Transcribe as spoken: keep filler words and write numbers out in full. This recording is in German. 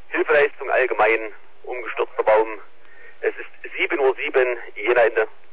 Hilfeleistung allgemein, umgestürzter Baum. Es ist sieben Uhr sieben, Jena Ende.